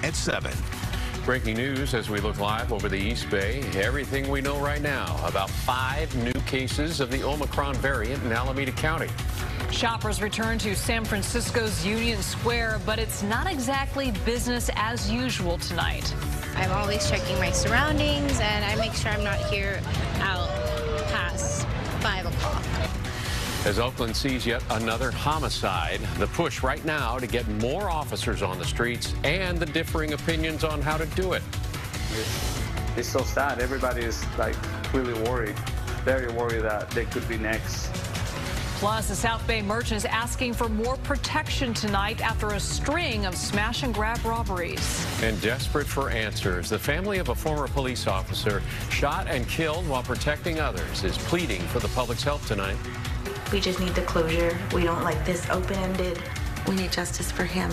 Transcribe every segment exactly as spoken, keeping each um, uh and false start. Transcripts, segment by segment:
at seven. Breaking news as we look live over the East Bay. Everything we know right now about five new cases of the Omicron variant in Alameda County. Shoppers return to San Francisco's Union Square, but it's not exactly business as usual tonight. I'm always checking my surroundings, and I make sure I'm not here out past five o'clock. As Oakland sees yet another homicide, the push right now to get more officers on the streets and the differing opinions on how to do it. It's, it's so sad. Everybody is like really worried, very worried that they could be next. Plus, the South Bay merchant is asking for more protection tonight after a string of smash and grab robberies. And desperate for answers, the family of a former police officer shot and killed while protecting others is pleading for the public's help tonight. We just need the closure. We don't like this open-ended. We need justice for him.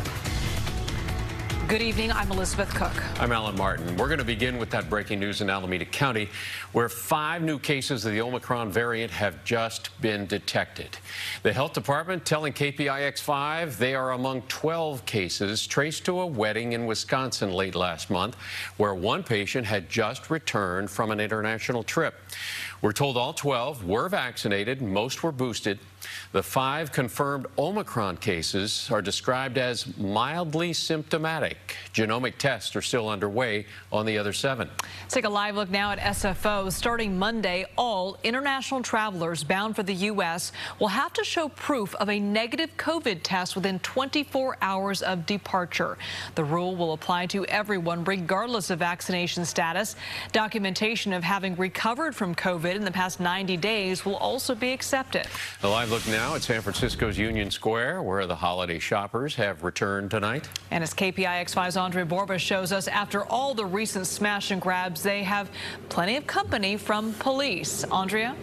Good evening. I'm Elizabeth Cook. I'm Alan Martin. We're going to begin with that breaking news in Alameda County, where five new cases of the Omicron variant have just been detected. The health department telling K P I X five they are among twelve cases traced to a wedding in Wisconsin late last month, where one patient had just returned from an international trip. We're told all twelve were vaccinated, most were boosted. The five confirmed Omicron cases are described as mildly symptomatic. Genomic tests are still underway on the other seven. Let's take a live look now at S F O. Starting Monday, all international travelers bound for the U S will have to show proof of a negative COVID test within twenty-four hours of departure. The rule will apply to everyone regardless of vaccination status. Documentation of having recovered from COVID in the past ninety days will also be accepted. A live look now at San Francisco's Union Square, where the holiday shoppers have returned tonight. And as K P I X five's Andrea Borba shows us, after all the recent smash and grabs, they have plenty of company from police. Andrea?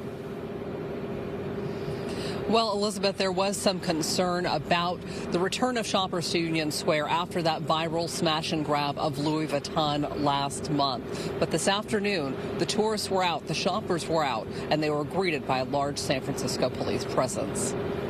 Well, Elizabeth, there was some concern about the return of shoppers to Union Square after that viral smash and grab of Louis Vuitton last month. But this afternoon, the tourists were out, the shoppers were out, and they were greeted by a large San Francisco police presence.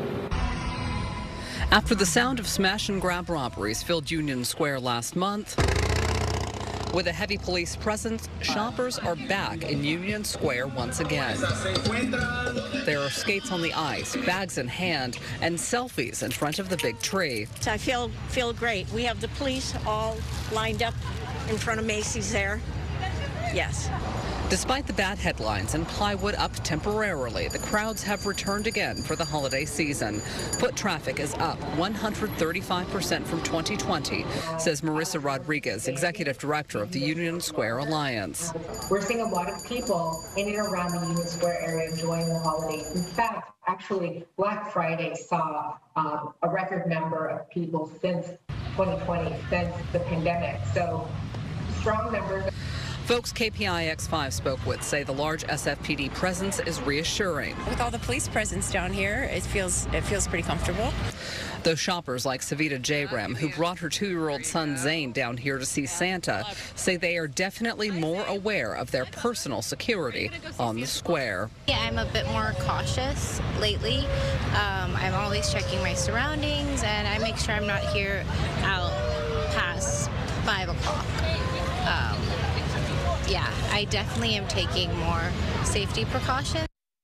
After the sound of smash and grab robberies filled Union Square last month, with a heavy police presence, shoppers are back in Union Square once again. There are skates on the ice, bags in hand, and selfies in front of the big tree. I feel feel great. We have the police all lined up in front of Macy's there. Yes. Despite the bad headlines and plywood up temporarily, the crowds have returned again for the holiday season. Foot traffic is up one hundred thirty-five percent from twenty twenty, says Marissa Rodriguez, executive director of the Union Square Alliance. We're seeing a lot of people in and around the Union Square area enjoying the holidays. In fact, actually, Black Friday saw um, a record number of people since twenty twenty, since the pandemic. So strong numbers. Folks K P I X five spoke with say the large S F P D presence is reassuring. With all the police presence down here, it feels it feels pretty comfortable. Those shoppers like Savita Jayram, who brought her two-year-old son Zane down here to see Santa, say they are definitely more aware of their personal security on the square. Yeah, I'm a bit more cautious lately. Um, I'm always checking my surroundings, and I make sure I'm not here out past five o'clock. Um, Yeah, I definitely am taking more safety precautions.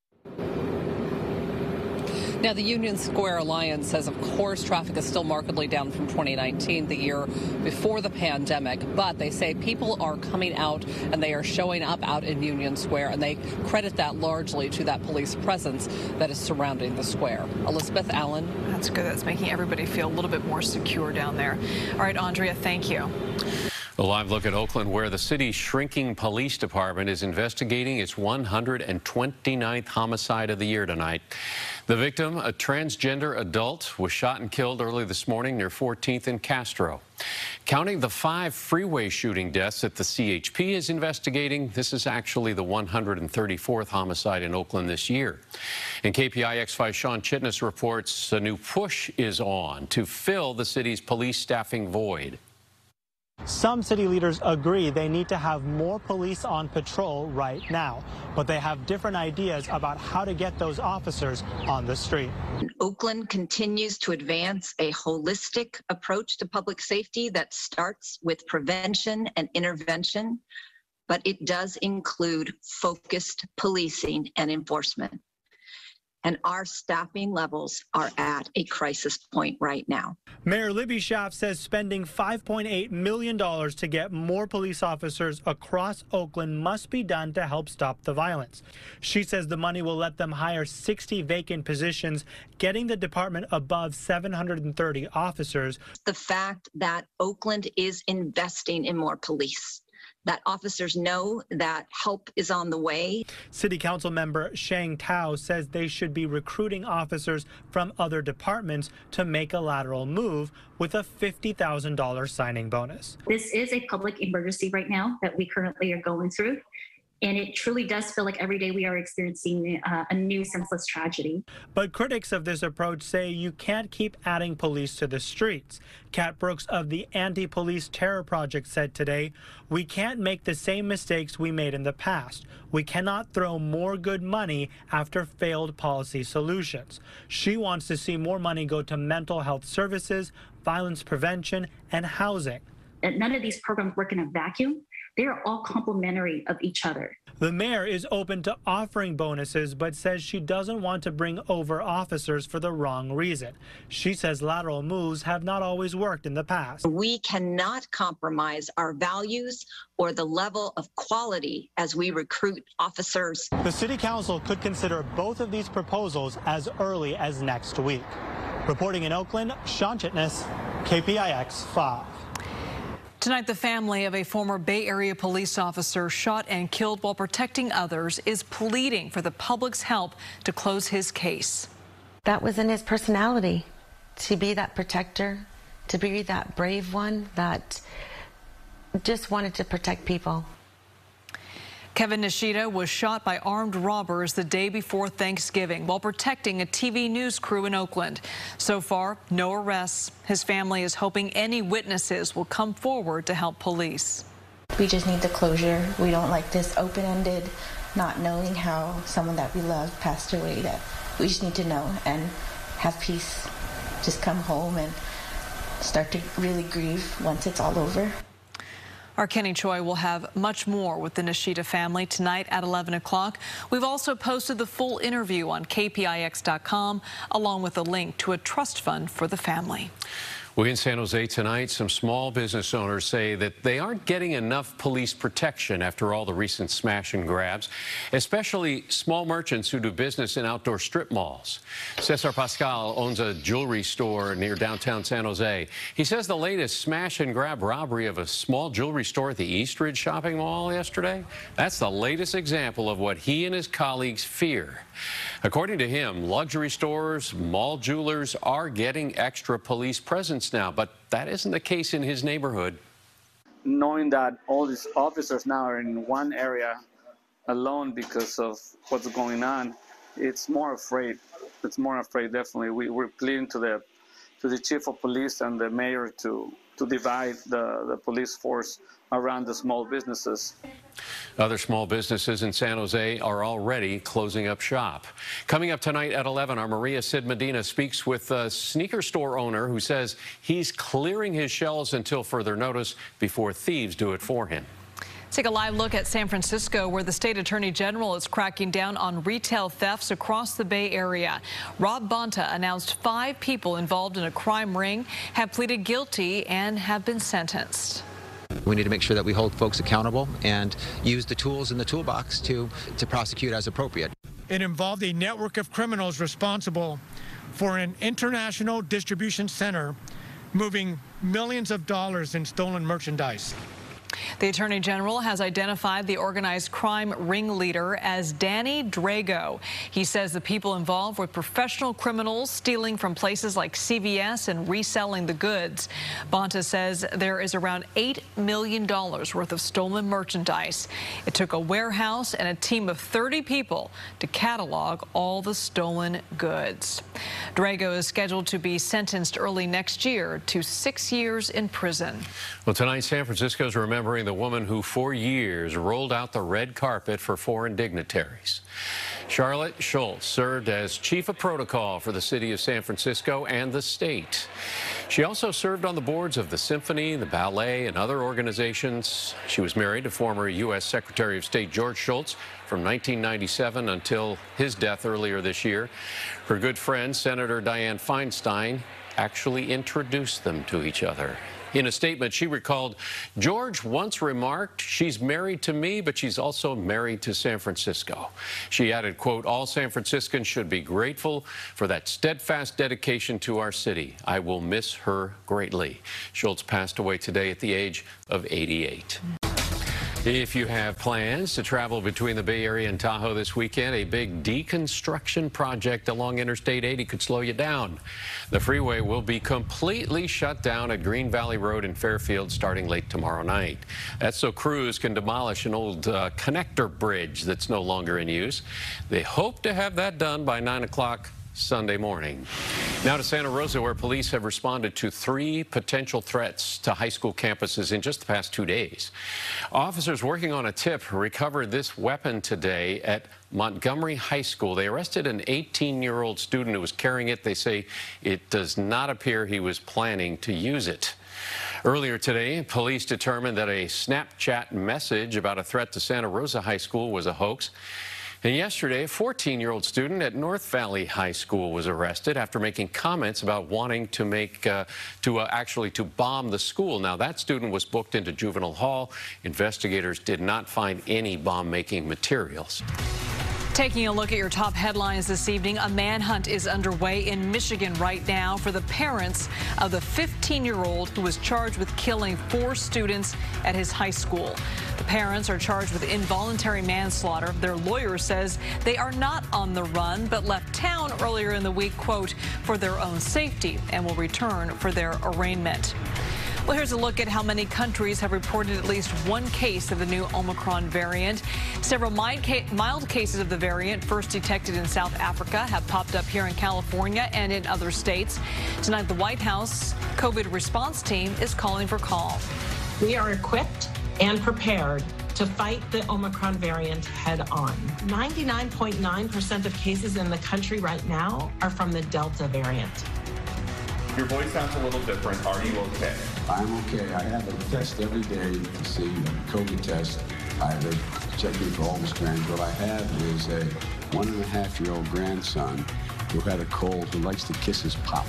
Now, the Union Square Alliance says, of course, traffic is still markedly down from twenty nineteen, the year before the pandemic, but they say people are coming out and they are showing up out in Union Square, and they credit that largely to that police presence that is surrounding the square. Elizabeth Allen. That's good. That's making everybody feel a little bit more secure down there. All right, Andrea, thank you. A live look at Oakland, where the city's shrinking police department is investigating its one hundred twenty-ninth homicide of the year tonight. The victim, a transgender adult, was shot and killed early this morning near fourteenth and Castro. Counting the five freeway shooting deaths that the C H P is investigating, this is actually the one hundred thirty-fourth homicide in Oakland this year. And K P I X five Sean Chitness reports a new push is on to fill the city's police staffing void. Some city leaders agree they need to have more police on patrol right now, but they have different ideas about how to get those officers on the street. Oakland continues to advance a holistic approach to public safety that starts with prevention and intervention, but it does include focused policing and enforcement. And our staffing levels are at a crisis point right now. Mayor Libby Schaaf says spending five point eight million dollars to get more police officers across Oakland must be done to help stop the violence. She says the money will let them hire sixty vacant positions, getting the department above seven hundred thirty officers. The fact that Oakland is investing in more police, that officers know that help is on the way. City Council member Shang Tao says they should be recruiting officers from other departments to make a lateral move with a fifty thousand dollars signing bonus. This is a public emergency right now that we currently are going through. And it truly does feel like every day we are experiencing uh, a new senseless tragedy. But critics of this approach say you can't keep adding police to the streets. Kat Brooks of the Anti-Police Terror Project said today, we can't make the same mistakes we made in the past. We cannot throw more good money after failed policy solutions. She wants to see more money go to mental health services, violence prevention, and housing. And none of these programs work in a vacuum. They are all complementary of each other. The mayor is open to offering bonuses, but says she doesn't want to bring over officers for the wrong reason. She says lateral moves have not always worked in the past. We cannot compromise our values or the level of quality as we recruit officers. The city council could consider both of these proposals as early as next week. Reporting in Oakland, Sean Chitness, K P I X five. Tonight, the family of a former Bay Area police officer shot and killed while protecting others is pleading for the public's help to close his case. That was in his personality, to be that protector, to be that brave one that just wanted to protect people. Kevin Nishida was shot by armed robbers the day before Thanksgiving while protecting a T V news crew in Oakland. So far, no arrests. His family is hoping any witnesses will come forward to help police. We just need the closure. We don't like this open-ended, not knowing how someone that we love passed away. That we just need to know and have peace. Just come home and start to really grieve once it's all over. Our Kenny Choi will have much more with the Nishida family tonight at eleven o'clock. We've also posted the full interview on K P I X dot com, along with a link to a trust fund for the family. Well, in San Jose tonight, some small business owners say that they aren't getting enough police protection after all the recent smash and grabs, especially small merchants who do business in outdoor strip malls. Cesar Pascal owns a jewelry store near downtown San Jose. He says the latest smash and grab robbery of a small jewelry store at the Eastridge shopping mall yesterday, that's the latest example of what he and his colleagues fear. According to him, luxury stores, mall jewelers are getting extra police presence now, but that isn't the case in his neighborhood. Knowing that all these officers now are in one area alone because of what's going on, it's more afraid. It's more afraid, definitely. We, we're pleading to the to the chief of police and the mayor to to divide the, the police force around the small businesses. Other small businesses in San Jose are already closing up shop. Coming up tonight at eleven, our Maria Sid Medina speaks with a sneaker store owner who says he's clearing his shelves until further notice before thieves do it for him. Let's take a live look at San Francisco, where the state attorney general is cracking down on retail thefts across the Bay Area. Rob Bonta announced five people involved in a crime ring have pleaded guilty and have been sentenced. We need to make sure that we hold folks accountable and use the tools in the toolbox to, to prosecute as appropriate. It involved a network of criminals responsible for an international distribution center moving millions of dollars in stolen merchandise. The Attorney General has identified the organized crime ringleader as Danny Drago. He says the people involved were professional criminals stealing from places like C V S and reselling the goods. Bonta says there is around eight million dollars worth of stolen merchandise. It took a warehouse and a team of thirty people to catalog all the stolen goods. Drago is scheduled to be sentenced early next year to six years in prison. Well, tonight, San Francisco is remembering the woman who for years rolled out the red carpet for foreign dignitaries. Charlotte Schultz served as chief of protocol for the city of San Francisco and the state. She also served on the boards of the symphony, the ballet, and other organizations. She was married to former U S Secretary of State George Shultz from nineteen ninety-seven until his death earlier this year. Her good friend, Senator Dianne Feinstein, actually introduced them to each other. In a statement, she recalled, George once remarked, she's married to me, but she's also married to San Francisco. She added, quote, all San Franciscans should be grateful for that steadfast dedication to our city. I will miss her greatly. Schultz passed away today at the age of eighty-eight. If you have plans to travel between the Bay Area and Tahoe this weekend, a big deconstruction project along Interstate eighty could slow you down. The freeway will be completely shut down at Green Valley Road in Fairfield starting late tomorrow night. That's so crews can demolish an old uh, connector bridge that's no longer in use. They hope to have that done by nine o'clock Sunday morning. Now to Santa Rosa, where police have responded to three potential threats to high school campuses in just the past two days. Officers working on a tip recovered this weapon today at Montgomery High School. They arrested an eighteen-year-old student who was carrying it. They say it does not appear he was planning to use it. Earlier today, police determined that a Snapchat message about a threat to Santa Rosa High School was a hoax. And yesterday, a fourteen-year-old student at North Valley High School was arrested after making comments about wanting to make, uh, to uh, actually to bomb the school. Now, that student was booked into juvenile hall. Investigators did not find any bomb-making materials. Taking a look at your top headlines this evening, a manhunt is underway in Michigan right now for the parents of the fifteen-year-old who was charged with killing four students at his high school. The parents are charged with involuntary manslaughter. Their lawyer says they are not on the run, but left town earlier in the week, quote, for their own safety and will return for their arraignment. Well, here's a look at how many countries have reported at least one case of the new Omicron variant. Several mild cases of the variant, first detected in South Africa, have popped up here in California and in other states. Tonight, the White House COVID response team is calling for calm. We are equipped and prepared to fight the Omicron variant head on. ninety-nine point nine percent of cases in the country right now are from the Delta variant. Your voice sounds a little different. Are you okay? I'm okay. I have a test every day to see a COVID test. I have a checking for all the strands. What I have is a one and a half year old grandson who had a cold who likes to kiss his pop.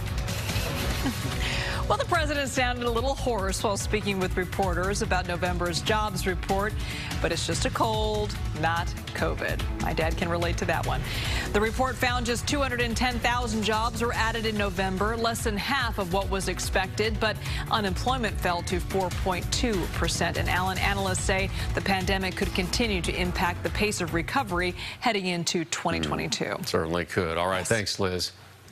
Well, the president sounded a little hoarse while speaking with reporters about November's jobs report, but it's just a cold, not COVID. My dad can relate to that one. The report found just two hundred ten thousand jobs were added in November, less than half of what was expected, but unemployment fell to four point two percent. And Allen, analysts say the pandemic could continue to impact the pace of recovery heading into twenty twenty-two. Mm, certainly could. All right, yes. Thanks, Liz.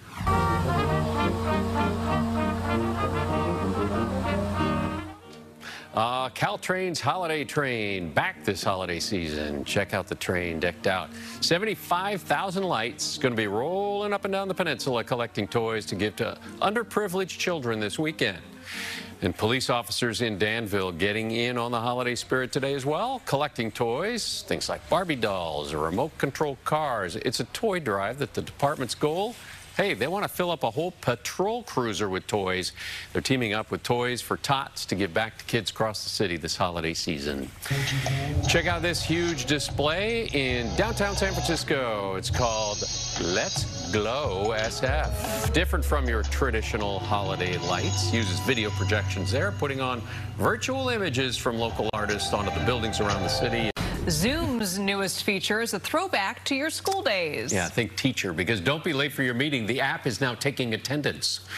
Uh, Caltrain's Holiday Train back this holiday season. Check out the train decked out. seventy-five thousand lights going to be rolling up and down the peninsula collecting toys to give to underprivileged children this weekend. And police officers in Danville getting in on the holiday spirit today as well, collecting toys, things like Barbie dolls or remote control cars. It's a toy drive that the department's goal. Hey, they want to fill up a whole patrol cruiser with toys. They're teaming up with Toys for Tots to give back to kids across the city this holiday season. Check out this huge display in downtown San Francisco. It's called Let's Glow S F. Different from your traditional holiday lights. Uses video projections there, putting on virtual images from local artists onto the buildings around the city. Zoom's newest feature is a throwback to your school days. Yeah, think teacher, because don't be late for your meeting. The app is now taking attendance.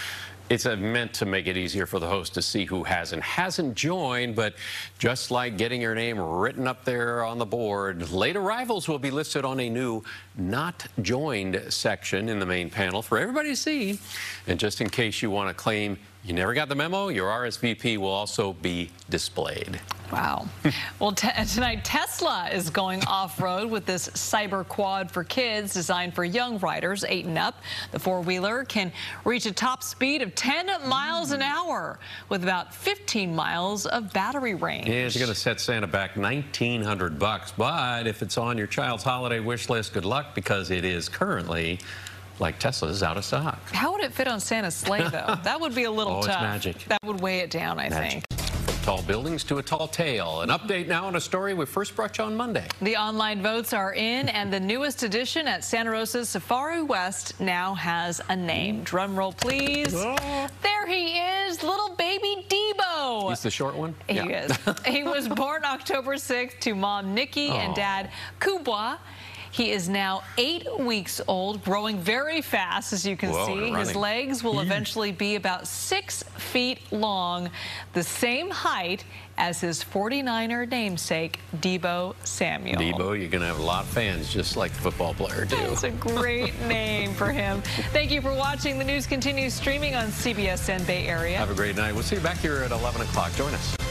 It's uh, meant to make it easier for the host to see who has and hasn't joined, but just like getting your name written up there on the board, late arrivals will be listed on a new Not Joined section in the main panel for everybody to see. And just in case you want to claim you never got the memo, your R S V P will also be displayed. Wow. Well, tonight Tesla is going off-road with this cyber quad for kids designed for young riders, eight and up. The four-wheeler can reach a top speed of ten miles an hour with about fifteen miles of battery range. Yeah, it's going to set Santa back nineteen hundred bucks, but if it's on your child's holiday wish list, good luck, because it is currently, like Tesla's, out of stock. How would it fit on Santa's sleigh, though? That would be a little oh, tough. It's magic. That would weigh it down, I magic. think. Tall buildings to a tall tale. An update now on a story we first brought you on Monday. The online votes are in, and the newest addition at Santa Rosa's Safari West now has a name. Drum roll, please. Oh. There he is, little baby Debo. He's the short one? He yeah. is. He was born October sixth to mom Nikki oh. and dad Kubwa. He is now eight weeks old, growing very fast, as you can Whoa, see. His legs will eventually be about six feet long, the same height as his forty-niner namesake, Debo Samuel. Debo, you're going to have a lot of fans, just like the football player, too. It's a great name for him. Thank you for watching. The news continues streaming on C B S N Bay Area. Have a great night. We'll see you back here at eleven o'clock. Join us.